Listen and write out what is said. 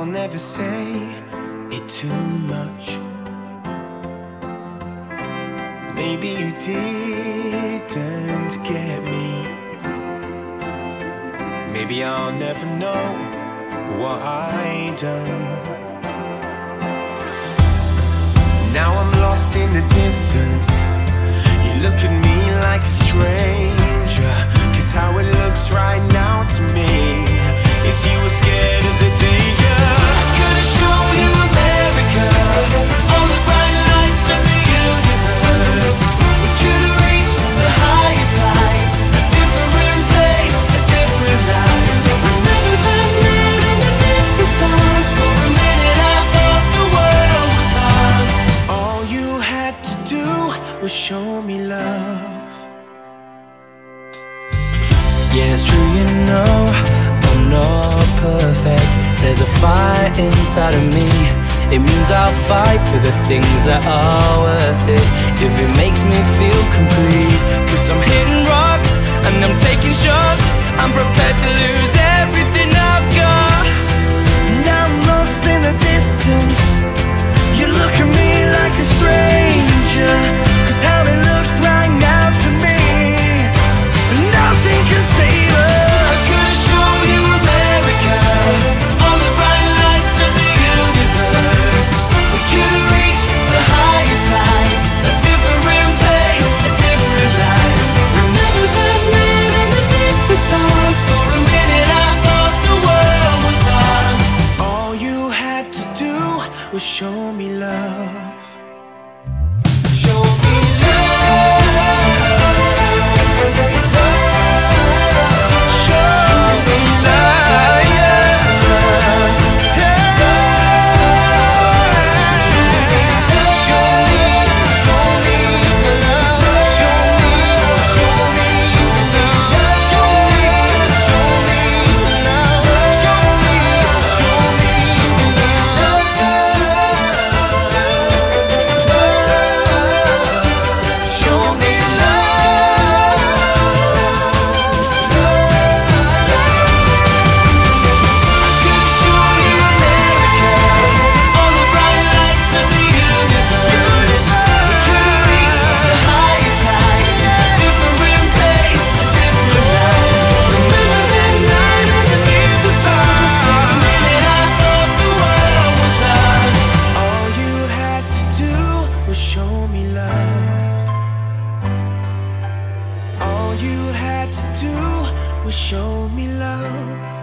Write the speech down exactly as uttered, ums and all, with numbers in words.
I'll never say it too much. Maybe you didn't get me. Maybe I'll never know what I done. Now I'm lost in the distance. You look at me like a stranger, 'cause how it looks right now to me is you were scared of the danger. I could've shown you America, all the bright lights of the universe. We could've reached the highest heights, a different place, a different life. Remember that night underneath the stars? For a minute I thought the world was ours. All you had to do was show me love. Yeah, it's true, you know, I'm not perfect. There's a fire inside of me. It means I'll fight for the things that are worth it, if it makes me feel complete. 'Cause I'm hitting rocks and I'm taking shots. I'm prepared to lose everything I've got. Now I'm lost in the distance. You look at me like a stranger, 'cause how it looks right now to me, nothing can save us. I could've shown you America, all the bright lights of the universe. We could've reached the highest heights, a different place, a different life. Remember that night underneath the stars? For a minute I thought the world was ours. All you had to do was show me love. Show me show me love. All you had to do was show me love.